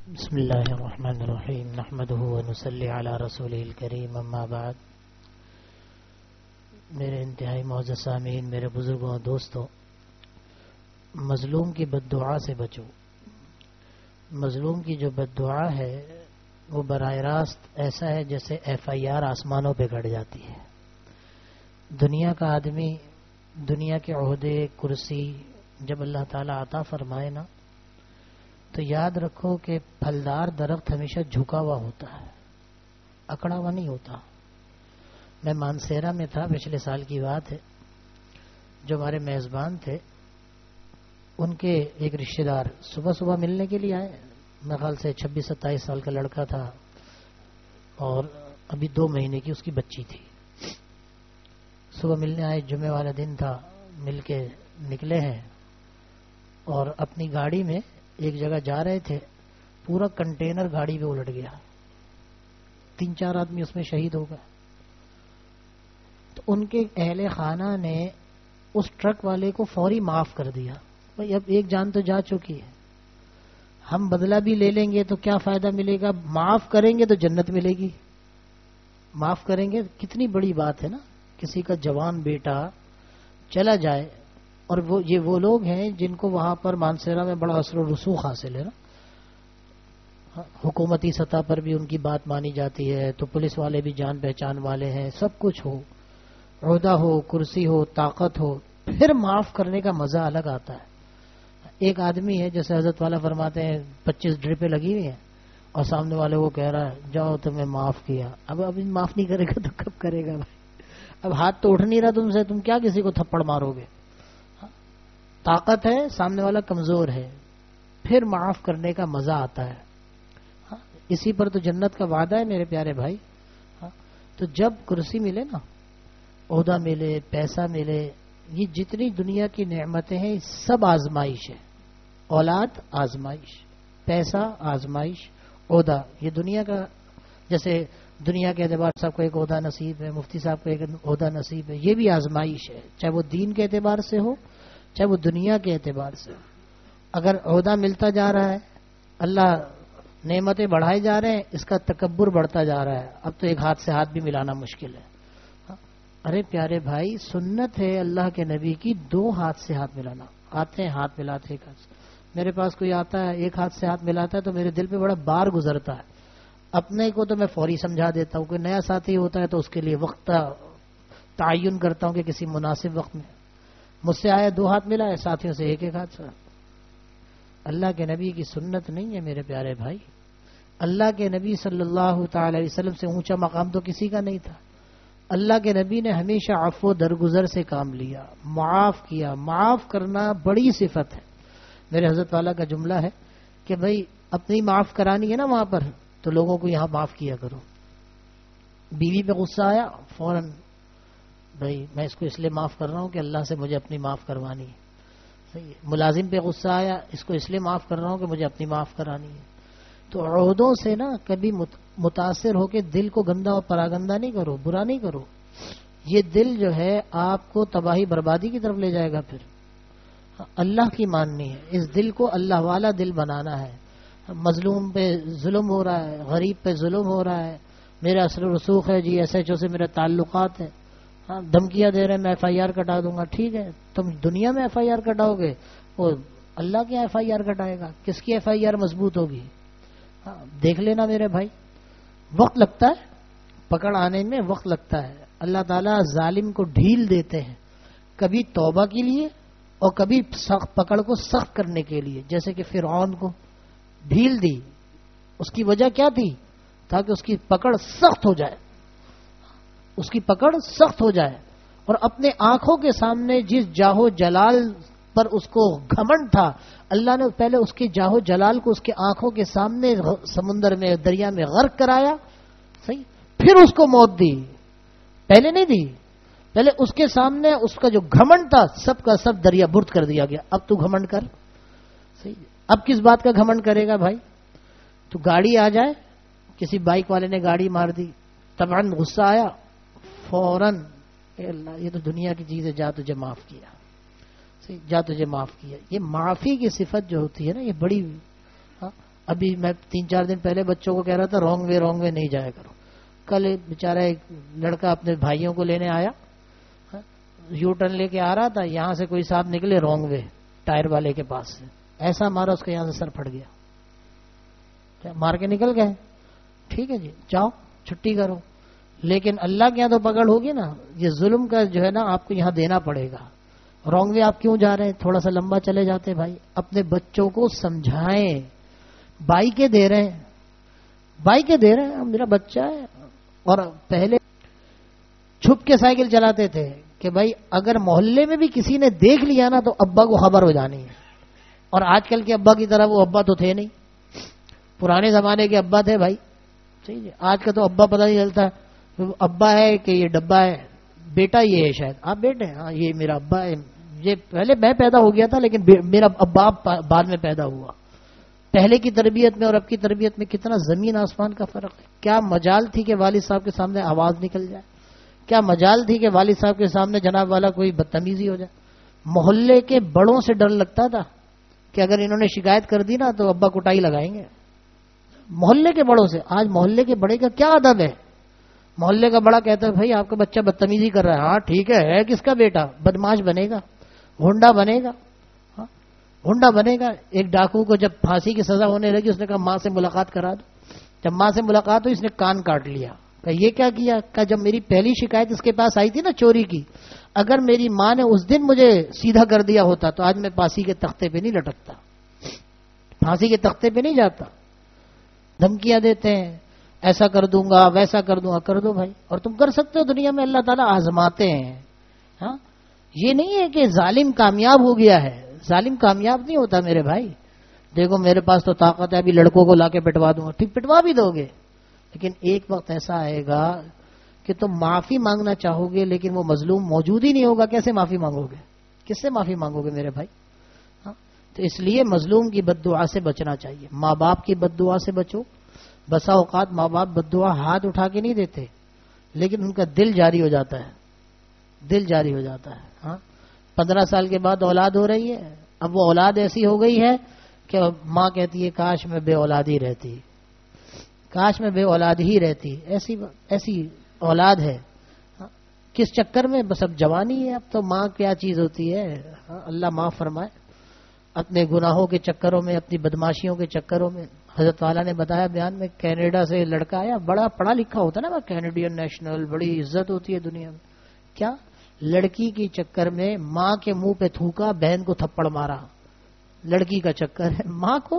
بسم اللہ الرحمن الرحیم نحمدہ ونصلی علی رسولہ الکریم اما بعد. میرے انتہائی معزز سامعین، میرے بزرگوں اور دوستوں، مظلوم کی بد دعا سے بچو. مظلوم کی جو بد دعا ہے وہ براہ راست ایسا ہے جیسے FIR آسمانوں پہ گڑ جاتی ہے. دنیا کا آدمی دنیا کے عہدے کرسی جب اللہ تعالیٰ عطا فرمائے نا تو یاد رکھو کہ پھلدار درخت ہمیشہ جھکا ہوا ہوتا ہے، اکڑا ہوا نہیں ہوتا. میں مانسیرا میں تھا، پچھلے سال کی بات ہے. جو ہمارے میزبان تھے ان کے ایک رشتہ دار صبح صبح ملنے کے لیے آئے. میرے خیال سے 26-27 سال کا لڑکا تھا اور ابھی 2 مہینے کی اس کی بچی تھی. صبح ملنے آئے، جمعے والا دن تھا. مل کے نکلے ہیں اور اپنی گاڑی میں ایک جگہ جا رہے تھے، پورا کنٹینر گاڑی پہ الٹ گیا. 3-4 آدمی اس میں شہید ہو گئے. تو ان کے اہل خانہ نے اس ٹرک والے کو فوری معاف کر دیا. بھائی اب ایک جان تو جا چکی ہے، ہم بدلہ بھی لے لیں گے تو کیا فائدہ ملے گا، معاف کریں گے تو جنت ملے گی. معاف کریں گے، کتنی بڑی بات ہے نا. کسی کا جوان بیٹا چلا جائے، اور یہ وہ لوگ ہیں جن کو وہاں پر مانسیرا میں بڑا اثر و رسوخ حاصل ہے نا. حکومتی سطح پر بھی ان کی بات مانی جاتی ہے، تو پولیس والے بھی جان پہچان والے ہیں. سب کچھ ہو، عہدہ ہو، کرسی ہو، طاقت ہو، پھر معاف کرنے کا مزہ الگ آتا ہے. ایک آدمی ہے جیسے حضرت والا فرماتے ہیں 25 ڈرپیں لگی ہوئی ہیں اور سامنے والے کو کہہ رہا ہے جاؤ تمہیں معاف کیا. اب معاف نہیں کرے گا تو کب کرے گا بھائی؟ اب ہاتھ تو اٹھ نہیں رہا تم سے، تم کیا کسی کو تھپڑ مارو گے؟ طاقت ہے، سامنے والا کمزور ہے، پھر معاف کرنے کا مزہ آتا ہے. اسی پر تو جنت کا وعدہ ہے میرے پیارے بھائی. تو جب کرسی ملے نا، عہدہ ملے، پیسہ ملے، یہ جتنی دنیا کی نعمتیں ہیں سب آزمائش ہے. اولاد آزمائش، پیسہ آزمائش، عہدہ یہ دنیا کا. جیسے دنیا کے اعتبار سے آپ کو ایک عہدہ نصیب ہے، مفتی صاحب کو ایک عہدہ نصیب ہے، یہ بھی آزمائش ہے، چاہے وہ دین کے اعتبار سے ہو چاہے وہ دنیا کے اعتبار سے. اگر عہدہ ملتا جا رہا ہے، اللہ نعمتیں بڑھائے جا رہے ہیں، اس کا تکبر بڑھتا جا رہا ہے. اب تو ایک ہاتھ سے ہاتھ بھی ملانا مشکل ہے. ارے پیارے بھائی، سنت ہے اللہ کے نبی کی 2 ہاتھ سے ہاتھ ملانا. آتے ہیں ہاتھ ملاتے ایک ہاتھ سے. میرے پاس کوئی آتا ہے ایک ہاتھ سے ہاتھ ملاتا ہے تو میرے دل پہ بڑا بار گزرتا ہے. اپنے کو تو میں فوری سمجھا دیتا ہوں. کوئی نیا ساتھی ہوتا ہے تو اس کے لیے وقت تعین کرتا ہوں کہ کسی مناسب وقت میں. مجھ سے آیا 2 ہاتھ ملا ہے، ساتھیوں سے ایک ہاتھ سے. اللہ کے نبی کی سنت نہیں ہے میرے پیارے بھائی. اللہ کے نبی صلی اللہ تعالی علیہ وسلم سے اونچا مقام تو کسی کا نہیں تھا. اللہ کے نبی نے ہمیشہ عفو و درگزر سے کام لیا، معاف کیا. معاف کرنا بڑی صفت ہے. میرے حضرت والا کا جملہ ہے کہ بھائی اپنی معاف کرانی ہے نا وہاں پر، تو لوگوں کو یہاں معاف کیا کرو. بیوی پہ غصہ آیا، فوراً بھائی میں اس کو اس لیے معاف کر رہا ہوں کہ اللہ سے مجھے اپنی معاف کروانی ہے. صحیح ہے. ملازم پہ غصہ آیا، اس کو اس لیے معاف کر رہا ہوں کہ مجھے اپنی معاف کرانی ہے. تو عہدوں سے نا کبھی متاثر ہو کے دل کو گندا اور پراگندہ نہیں کرو، برا نہیں کرو. یہ دل جو ہے آپ کو تباہی بربادی کی طرف لے جائے گا. پھر اللہ کی ماننی ہے، اس دل کو اللہ والا دل بنانا ہے. مظلوم پہ ظلم ہو رہا ہے، غریب پہ ظلم ہو رہا ہے، میرا اثر و رسوخ ہے جی، SHO سے میرے تعلقات ہیں، دھمکیاں دے رہے ہیں میں FIR کٹا دوں گا. ٹھیک ہے، تم دنیا میں FIR کٹاؤ گے، وہ اللہ کی FIR کٹائے گا. کس کی FIR مضبوط ہوگی؟ دیکھ لینا میرے بھائی. وقت لگتا ہے، پکڑ آنے میں وقت لگتا ہے. اللہ تعالیٰ ظالم کو ڈھیل دیتے ہیں، کبھی توبہ کے لیے اور کبھی سخت پکڑ کو سخت کرنے کے لیے. جیسے کہ فرعون کو ڈھیل دی، اس کی وجہ کیا تھی؟ تاکہ اس کی پکڑ سخت ہو جائے، اس کی پکڑ سخت ہو جائے. اور اپنے آنکھوں کے سامنے جس جاہو جلال پر اس کو گھمنڈ تھا، اللہ نے پہلے اس کے جاہو جلال کو اس کے آنکھوں کے سامنے سمندر میں دریا میں غرق کرایا. صحیح. پھر اس کو موت دی. پہلے نہیں دی، پہلے اس کے سامنے اس کا جو گھمنڈ تھا سب کا سب دریا برد کر دیا گیا. اب تو گھمنڈ کر. صحیح. اب کس بات کا گھمنڈ کرے گا بھائی؟ تو گاڑی آ جائے، کسی بائک والے نے گاڑی مار دی، طبعاً غصہ آیا، فوراً اے اللہ یہ تو دنیا کی چیز ہے، جا تجھے معاف کیا. جا تجھے معاف کیا. یہ معافی کی صفت جو ہوتی ہے نا، یہ بڑی ابھی میں 3-4 دن پہلے بچوں کو کہہ رہا تھا رانگ وے نہیں جایا کرو. کل بیچارہ ایک لڑکا اپنے بھائیوں کو لینے آیا, یو ٹرن لے کے آ رہا تھا, یہاں سے کوئی صاحب نکلے رانگ وے ٹائر والے کے پاس سے, ایسا مارا اس کا یہاں سے سر پھٹ گیا, مار کے نکل گئے. ٹھیک ہے جی, جاؤ چھٹی کرو, لیکن اللہ کے یہاں تو پکڑ ہوگی نا. یہ ظلم کا جو ہے نا آپ کو یہاں دینا پڑے گا. رانگ وے آپ کیوں جا رہے ہیں, تھوڑا سا لمبا چلے جاتے بھائی. اپنے بچوں کو سمجھائیں. بائکیں دے رہے ہیں, میرا بچہ ہے. اور پہلے چھپ کے سائیکل چلاتے تھے کہ بھائی اگر محلے میں بھی کسی نے دیکھ لیا نا تو ابا کو خبر ہو جانی ہے. اور آج کل کے ابا کی طرح وہ ابا تو تھے نہیں, پرانے زمانے کے ابا تھے بھائی. ٹھیک ہے, آج کا تو ابا پتہ نہیں چلتا ابا ہے کہ یہ ڈبا ہے. بیٹا یہ ہے شاید, آپ بیٹے ہیں, ہاں یہ میرا ابا ہے. یہ پہلے میں پیدا ہو گیا تھا لیکن میرا ابا بعد میں پیدا ہوا. پہلے کی تربیت میں اور اب کی تربیت میں کتنا زمین آسمان کا فرق ہے. کیا مجال تھی کہ والد صاحب کے سامنے آواز نکل جائے, کیا مجال تھی کہ والد صاحب کے سامنے جناب والا کوئی بدتمیزی ہو جائے. محلے کے بڑوں سے ڈر لگتا تھا کہ اگر انہوں نے شکایت کر دی نا تو ابا کٹائی لگائیں گے. محلے کے بڑوں سے. آج محلے کے بڑے کا کیا ادب ہے. محلے کا بڑا کہتا ہے بھائی آپ کا بچہ بدتمیزی کر رہا ہے, ہاں ٹھیک ہے کس کا بیٹا بدماش بنے گا, ہونڈا بنے گا, ہونڈا بنے گا. ایک ڈاکو کو جب پھانسی کی سزا ہونے لگی اس نے کہا ماں سے ملاقات کرا دو. جب ماں سے ملاقات ہوئی اس نے کان کاٹ لیا. کہ یہ کیا کیا؟ کہ جب میری پہلی شکایت اس کے پاس آئی تھی نا چوری کی, اگر میری ماں نے اس دن مجھے سیدھا کر دیا ہوتا تو آج میں پھانسی کے تختے پہ نہیں لٹکتا, پھانسی کے تختے پہ نہیں جاتا. دھمکیاں دیتے ہیں ایسا کر دوں گا ویسا کر دوں گا. کر دو بھائی, اور تم کر سکتے ہو. دنیا میں اللہ تعالیٰ آزماتے ہیں. ہاں, یہ نہیں ہے کہ ظالم کامیاب ہو گیا ہے. ظالم کامیاب نہیں ہوتا میرے بھائی. دیکھو میرے پاس تو طاقت ہے, ابھی لڑکوں کو لا کے پٹوا دوں گا. ٹھیک, پٹوا بھی دو گے, لیکن ایک وقت ایسا آئے گا کہ تم معافی مانگنا چاہو گے لیکن وہ مظلوم موجود ہی نہیں ہوگا. کیسے معافی مانگو گے, کس سے معافی مانگو گے میرے بھائی. ہاں, تو اس لیے مظلوم کی بد دعا سے بچنا چاہیے. ماں باپ کی بد دعا سے بچو. بسا اوقات ماں باپ بد دعا ہاتھ اٹھا کے نہیں دیتے لیکن ان کا دل جاری ہو جاتا ہے, دل جاری ہو جاتا ہے. ہاں, 15 سال کے بعد اولاد ہو رہی ہے. اب وہ اولاد ایسی ہو گئی ہے کہ ماں کہتی ہے کاش میں بے اولاد ہی رہتی, کاش میں بے اولاد ہی رہتی. ایسی اولاد ہے. کس چکر میں؟ بس اب جوانی ہے. اب تو ماں کیا چیز ہوتی ہے. اللہ معاف فرمائے. اپنے گناہوں کے چکروں میں, اپنی بدماشیوں کے چکروں میں. حضرت والا نے بتایا بیان میں, کینیڈا سے لڑکا آیا, بڑا پڑھا لکھا ہوتا ہے نا, کینیڈین نیشنل, بڑی عزت ہوتی ہے دنیا میں. کیا لڑکی کی چکر میں ماں کے منہ پہ تھوکا, بہن کو تھپڑ مارا. لڑکی کا چکر ہے, ماں کو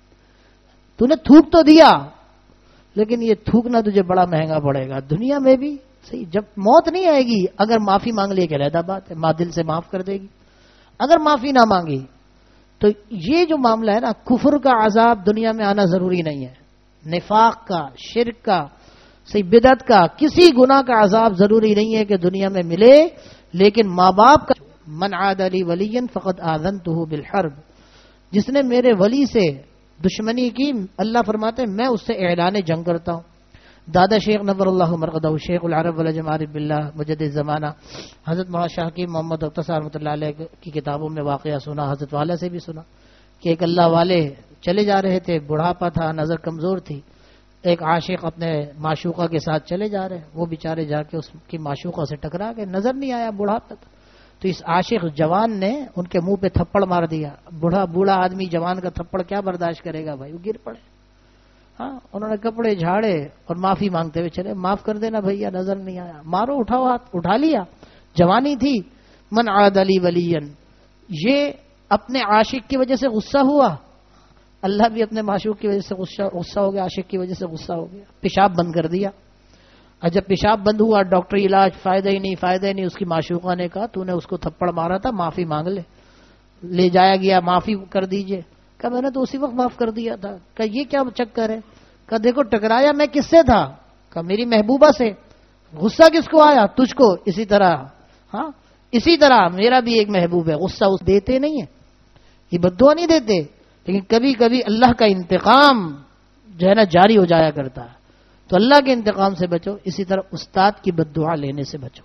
تو نے تھوک تو دیا لیکن یہ تھوکنا تجھے بڑا مہنگا پڑے گا دنیا میں بھی. صحیح, جب موت نہیں آئے گی, اگر معافی مانگ لے کہ علیحدہ بات ہے, ماں دل سے معاف کر دے گی. اگر معافی نہ مانگی تو یہ جو معاملہ ہے نا, کفر کا عذاب دنیا میں آنا ضروری نہیں ہے. نفاق کا, شرک کا, صحیح بدعت کا, کسی گناہ کا عذاب ضروری نہیں ہے کہ دنیا میں ملے. لیکن ماں باپ کا, من عاد لی ولیا فقد آذنتہ بالحرب, جس نے میرے ولی سے دشمنی کی, اللہ فرماتے ہیں میں اس سے اعلان جنگ کرتا ہوں. دادا شیخ نور اللہ مرقدہ, شیخ العرب والعجم عارف باللہ مجدد زمانہ, حضرت مولانا شاہ کی محمد اقتصار رحمۃ اللہ علیہ کی کتابوں میں واقعہ سنا, حضرت والا سے بھی سنا کہ ایک اللہ والے چلے جا رہے تھے, بڑھاپا تھا, نظر کمزور تھی. ایک عاشق اپنے معشوقہ کے ساتھ چلے جا رہے, وہ بیچارے جا کے اس کی معشوقہ سے ٹکرا گئے, نظر نہیں آیا, بڑھاپا تھا. تو اس عاشق جوان نے ان کے منہ پہ تھپڑ مار دیا. بوڑھا آدمی جوان کا تھپڑ کیا برداشت کرے گا بھائی, وہ گر پڑے. ہاں, انہوں نے کپڑے جھاڑے اور معافی مانگتے ہوئے چلے, معاف کر دینا بھیا, نظر نہیں آیا. مارو, اٹھاؤ ہاتھ, اٹھا لیا. جوانی تھی. من عاد لی ولیا, یہ اپنے عاشق کی وجہ سے غصہ ہوا, اللہ بھی اپنے معشوق کی وجہ سے غصہ ہو گیا, عاشق کی وجہ سے غصہ ہو گیا, پیشاب بند کر دیا. اور جب پیشاب بند ہوا, ڈاکٹری علاج, فائدہ ہی نہیں. اس کی معشوقہ نے کہا تو نے اس کو تھپڑ مارا تھا, معافی مانگ لے. لے جایا گیا, معافی کر دیجئے. کہا میں نے تو اسی وقت معاف کر دیا تھا. کہا یہ کیا چکر ہے؟ کہا دیکھو ٹکرایا میں کس سے تھا؟ کہا میری محبوبہ سے. غصہ کس کو آیا؟ تجھ کو. اسی طرح, ہاں اسی طرح میرا بھی ایک محبوب ہے. غصہ اس دیتے نہیں ہے, یہ بد دعا نہیں دیتے, لیکن کبھی کبھی اللہ کا انتقام جو ہے نا جاری ہو جایا کرتا ہے. تو اللہ کے انتقام سے بچو. اسی طرح استاد کی بد دعا لینے سے بچو.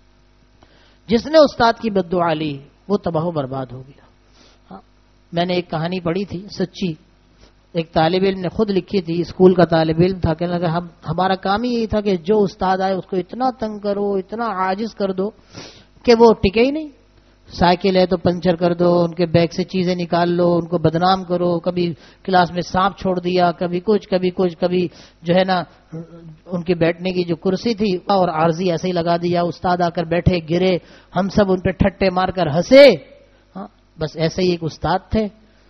جس نے استاد کی بد دعا لی وہ تباہ و برباد ہو گیا. ہاں, میں نے ایک کہانی پڑھی تھی سچی. ایک طالب علم نے خود لکھی تھی، اسکول کا طالب علم تھا، کہنے لگا ہمارا کام ہی یہی تھا کہ جو استاد آئے اس کو اتنا تنگ کرو، اتنا عاجز کر دو کہ وہ ٹکے ہی نہیں. سائیکل ہے تو پنچر کر دو، ان کے بیگ سے چیزیں نکال لو، ان کو بدنام کرو، کبھی کلاس میں سانپ چھوڑ دیا، کبھی کچھ کبھی جو ہے نا ان کی بیٹھنے کی جو کرسی تھی اور عارضی ایسے ہی لگا دیا، استاد آ کر بیٹھے، گرے، ہم سب ان پہ ٹھٹے مار کر ہنسے. ہاں بس ایسے ہی ایک استاد تھے،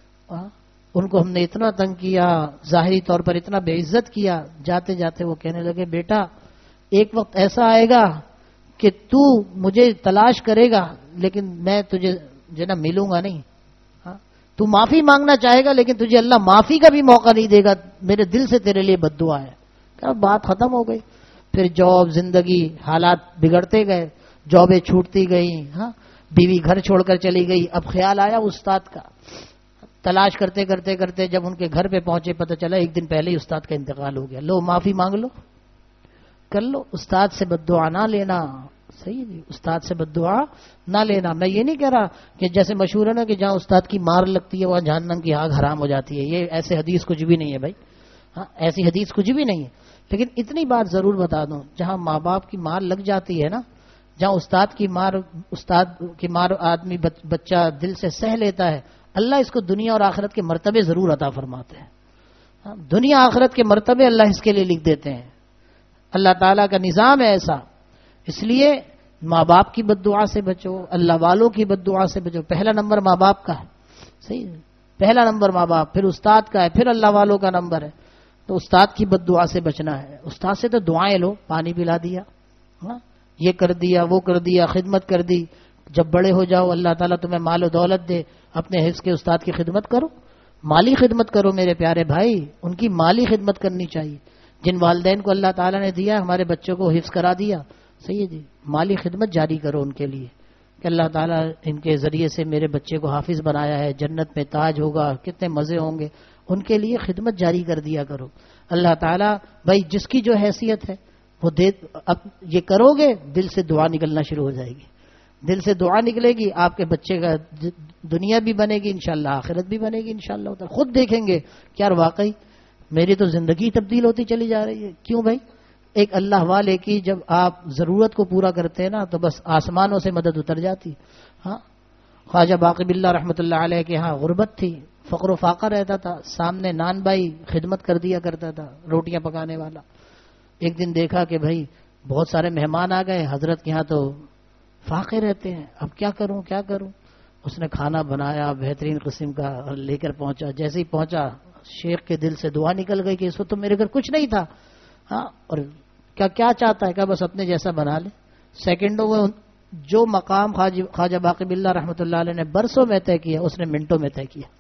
ان کو ہم نے اتنا تنگ کیا، ظاہری طور پر اتنا بے عزت کیا، جاتے جاتے وہ کہنے لگے بیٹا ایک وقت ایسا آئے گا کہ تو مجھے تلاش کرے گا لیکن میں تجھے جو نا ملوں گا نہیں. ہاں تو معافی مانگنا چاہے گا لیکن تجھے اللہ معافی کا بھی موقع نہیں دے گا، میرے دل سے تیرے لیے بد دعا ہے. بات ختم ہو گئی. پھر جاب، زندگی، حالات بگڑتے گئے، جابیں چھوٹتی گئیں، ہاں بیوی گھر چھوڑ کر چلی گئی. اب خیال آیا استاد کا، تلاش کرتے کرتے کرتے جب ان کے گھر پہ پہنچے پتہ چلا ایک دن پہلے ہی استاد کا انتقال ہو گیا. لو معافی مانگ لو، کر لو. استاد سے بد دعا نہ لینا، صحیح جی، استاد سے بد دعا نہ لینا. میں یہ نہیں کہہ رہا کہ جیسے مشہور ہے نا کہ جہاں استاد کی مار لگتی ہے وہاں جہنم کی آگ حرام ہو جاتی ہے، یہ ایسے حدیث کچھ بھی نہیں ہے بھائی. ہاں ایسی حدیث کچھ بھی نہیں ہے، لیکن اتنی بات ضرور بتا دوں، جہاں ماں باپ کی مار لگ جاتی ہے نا، جہاں استاد کی مار آدمی بچہ دل سے سہ لیتا ہے، اللہ اس کو دنیا اور آخرت کے مرتبے ضرور عطا فرماتے ہیں. دنیا آخرت کے مرتبے اللہ اس کے لیے لکھ دیتے ہیں. اللہ تعالیٰ کا نظام ہے ایسا. اس لیے ماں باپ کی بد دعا سے بچو، اللہ والوں کی بد دعا سے بچو. پہلا نمبر ماں باپ کا ہے، صحیح، پہلا نمبر ماں باپ، پھر استاد کا ہے، پھر اللہ والوں کا نمبر ہے. تو استاد کی بد دعا سے بچنا ہے. استاد سے تو دعائیں لو، پانی پلا دیا، یہ کر دیا، وہ کر دیا، خدمت کر دی. جب بڑے ہو جاؤ اللہ تعالیٰ تمہیں مال و دولت دے، اپنے حفظ کے استاد کی خدمت کرو، مالی خدمت کرو. میرے پیارے بھائی ان کی مالی خدمت کرنی چاہیے. جن والدین کو اللہ تعالیٰ نے دیا ہمارے بچوں کو حفظ کرا دیا، صحیح ہے جی، مالی خدمت جاری کرو ان کے لیے کہ اللہ تعالیٰ ان کے ذریعے سے میرے بچے کو حافظ بنایا ہے، جنت میں تاج ہوگا، کتنے مزے ہوں گے. ان کے لیے خدمت جاری کر دیا کرو. اللہ تعالیٰ بھائی جس کی جو حیثیت ہے وہ دے. اب یہ کرو گے دل سے دعا نکلنا شروع ہو جائے گی. دل سے دعا نکلے گی، آپ کے بچے کا دنیا بھی بنے گی انشاءاللہ، آخرت بھی بنے گی انشاءاللہ. خود دیکھیں گے کہ یار واقعی میری تو زندگی تبدیل ہوتی چلی جا رہی ہے. کیوں بھائی؟ ایک اللہ والے کی جب آپ ضرورت کو پورا کرتے ہیں نا تو بس آسمانوں سے مدد اتر جاتی. ہاں خواجہ باقی باللہ رحمۃ اللہ علیہ کے ہاں غربت تھی، فقر و فاقہ رہتا تھا، سامنے نان بھائی خدمت کر دیا کرتا تھا، روٹیاں پکانے والا. ایک دن دیکھا کہ بھائی بہت سارے مہمان آ گئے، حضرت کے ہاں تو فاقے رہتے ہیں، اب کیا کروں کیا کروں. اس نے کھانا بنایا بہترین قسم کا اور لے کر پہنچا. جیسے ہی پہنچا شیخ کے دل سے دعا نکل گئی کہ اس وقت تو میرے گھر کچھ نہیں تھا. ہاں اور کیا چاہتا ہے کہ بس اپنے جیسا بنا لے. سیکنڈوں میں جو مقام خواجہ باقی باللہ رحمۃ اللہ علیہ نے برسوں میں طے کیا اس نے منٹوں میں طے کیا.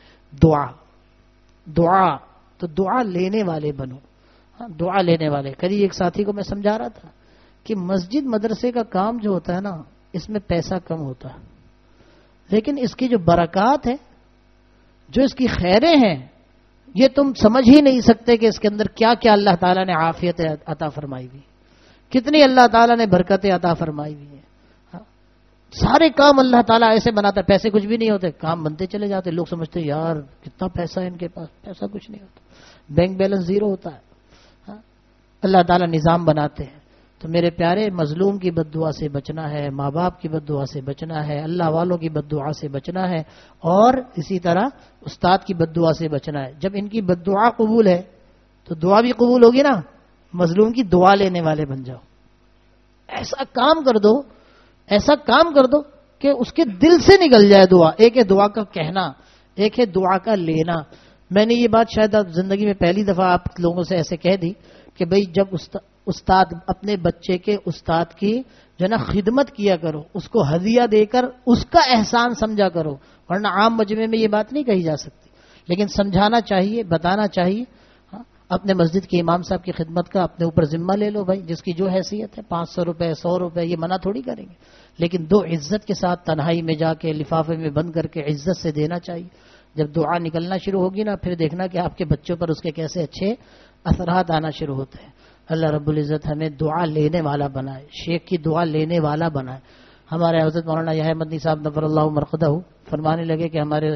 دعا تو دعا لینے والے بنو. ہاں دعا لینے والے. کبھی ایک ساتھی کو میں سمجھا رہا تھا کہ مسجد مدرسے کا کام جو ہوتا ہے نا اس میں پیسہ کم ہوتا ہے، لیکن اس کی جو برکات ہے، جو اس کی خیریں ہیں، یہ تم سمجھ ہی نہیں سکتے کہ اس کے اندر کیا کیا اللہ تعالیٰ نے عافیت عطا فرمائی ہوئی، کتنی اللہ تعالیٰ نے برکتیں عطا فرمائی ہوئی ہیں. سارے کام اللہ تعالیٰ ایسے بناتا ہے، پیسے کچھ بھی نہیں ہوتے، کام بنتے چلے جاتے. لوگ سمجھتے یار کتنا پیسہ ہے ان کے پاس، پیسہ کچھ نہیں ہوتا، بینک بیلنس زیرو ہوتا ہے. اللہ تعالیٰ نظام بناتے ہیں. تو میرے پیارے مظلوم کی بد دعا سے بچنا ہے، ماں باپ کی بد دعا سے بچنا ہے، اللہ والوں کی بد دعا سے بچنا ہے، اور اسی طرح استاد کی بد دعا سے بچنا ہے. جب ان کی بد دعا قبول ہے تو دعا بھی قبول ہوگی نا. مظلوم کی دعا لینے والے بن جاؤ. ایسا کام کر دو کہ اس کے دل سے نکل جائے دعا. ایک ہے دعا کا کہنا، ایک ہے دعا کا لینا. میں نے یہ بات شاید اب زندگی میں پہلی دفعہ آپ لوگوں سے ایسے کہہ دی کہ بھئی جب استاد اپنے بچے کے استاد کی جو ہے نا خدمت کیا کرو، اس کو ہدیہ دے کر اس کا احسان سمجھا کرو. ورنہ عام مجمع میں یہ بات نہیں کہی جا سکتی، لیکن سمجھانا چاہیے، بتانا چاہیے. اپنے مسجد کے امام صاحب کی خدمت کا اپنے اوپر ذمہ لے لو بھائی، جس کی جو حیثیت ہے. 500 روپے 100 روپے یہ منع تھوڑی کریں گے، لیکن دو عزت کے ساتھ تنہائی میں جا کے لفافے میں بند کر کے عزت سے دینا چاہیے. جب دعا نکلنا شروع ہوگی نا پھر دیکھنا کہ آپ کے بچوں پر اس کے کیسے اچھے اثرات آنا شروع ہوتے ہیں. اللہ رب العزت ہمیں دعا لینے والا بنائے، شیخ کی دعا لینے والا بنائے. ہمارے حضرت مولانا یحییٰ مدنی صاحب نفر اللہ مرقدہ فرمانے لگے کہ ہمارے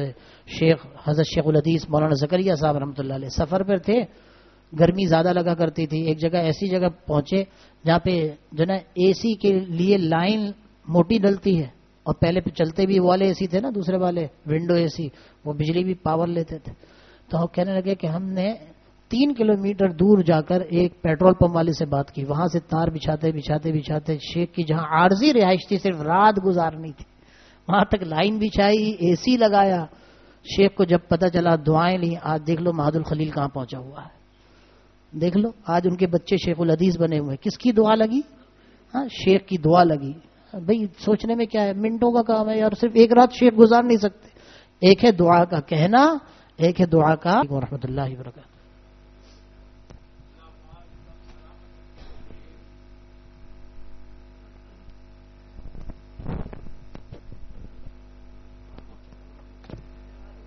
حضرت شیخ الحدیث مولانا زکریا صاحب رحمۃ اللہ علیہ سفر پر تھے، گرمی زیادہ لگا کرتی تھی، ایک جگہ ایسی جگہ پہنچے جہاں پہ جو نا اے سی کے لیے لائن موٹی ڈلتی ہے، اور پہلے پہ چلتے بھی وہ والے اے سی تھے نا، دوسرے والے ونڈو اے سی، وہ بجلی بھی پاور لیتے تھے. تو ہم کہنے لگے کہ ہم نے 3 کلومیٹر دور جا کر ایک پیٹرول پمپ والے سے بات کی، وہاں سے تار بچھاتے بچھاتے بچھاتے شیخ کی جہاں عارضی رہائش تھی، صرف رات گزارنی تھی، وہاں تک لائن بچھائی، اے سی لگایا. شیخ کو جب پتہ چلا دعائیں لی. آج دیکھ لو مہد الخلیل کہاں پہنچا ہوا ہے، دیکھ لو آج ان کے بچے شیخ الحدیث بنے ہوئے. کس کی دعا لگی؟ ہاں، شیخ کی دعا لگی. بھئی سوچنے میں کیا ہے، منٹوں کا کام ہے یار، صرف ایک رات شیخ گزار نہیں سکتے. ایک ہے دعا کا کہنا، ایک ہے دعا کا. ورحمۃ اللہ وبرکاتہ.